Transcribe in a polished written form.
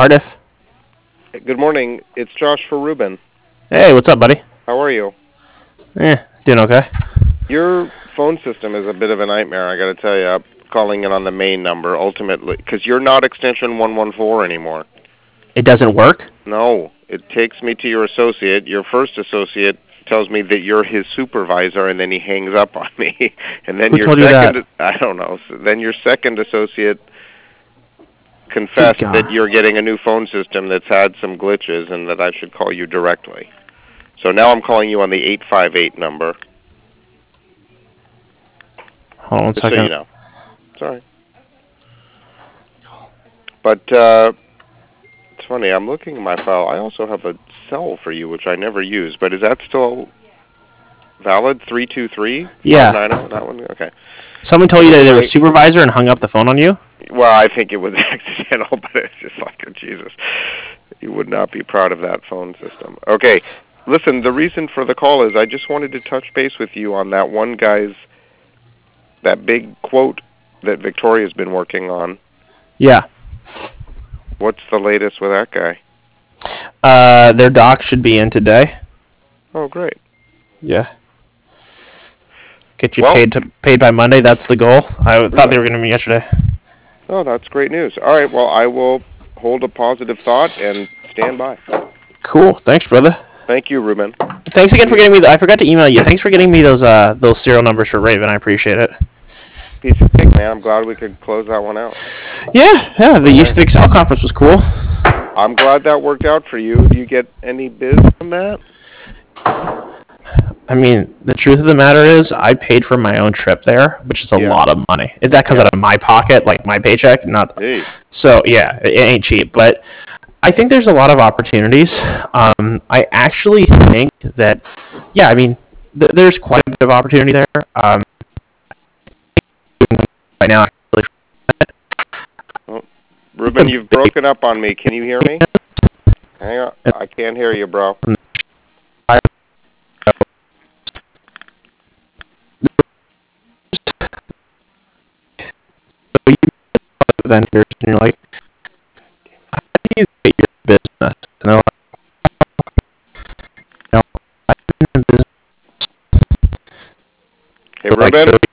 Cardiff. Good morning. It's Josh for Ruben. Hey, what's up, buddy? How are you? Doing okay. Your phone system is a bit of a nightmare, I got to tell you. I'm calling it on the main number, ultimately, because you're not extension 114 anymore. It doesn't work? No. It takes me to your associate. Your first associate tells me that you're his supervisor, and then he hangs up on me. And then Who your told you second, that? I don't know. So then your second associate confessed that you're getting a new phone system that's had some glitches and that I should call you directly. So now I'm calling you on the 858 number. Hold on one Just second. so you know. Sorry. But it's funny, I'm looking at my file. I also have a cell for you, which I never use. But is that still valid? 323? Yeah. 590? That one? Okay. Someone told you that they were a supervisor and hung up the phone on you? Well, I think it was accidental, but it's just like, oh, Jesus. You would not be proud of that phone system. Okay. Listen, the reason for the call is I just wanted to touch base with you on that one guy's, that big quote that Victoria's been working on. Yeah. What's the latest with that guy? Their doc should be in today. Oh, great. Yeah. Get you paid by Monday. That's the goal. I thought they were going to meet yesterday. Oh, that's great news. All right, well, I will hold a positive thought and stand by. Cool. Thanks, brother. Thank you, Ruben. Thanks again for getting me. I forgot to email you. Thanks for getting me those serial numbers for Raven. I appreciate it. Piece of cake, man. I'm glad we could close that one out. Yeah. The Use the Excel conference was cool. I'm glad that worked out for you. Do you get any biz from that? I mean, the truth of the matter is, I paid for my own trip there, which is a lot of money. Is that because out of my pocket, like my paycheck? Not. Hey. So yeah, it ain't cheap, but I think there's a lot of opportunities. I actually think that, yeah, I mean, there's quite a bit of opportunity there. Right now, Ruben, you've broken up on me. Can you hear me? Hang on. I can't hear you, bro. Vendors, and you're like, how do you get your business? And they're like, Hey, Ruben?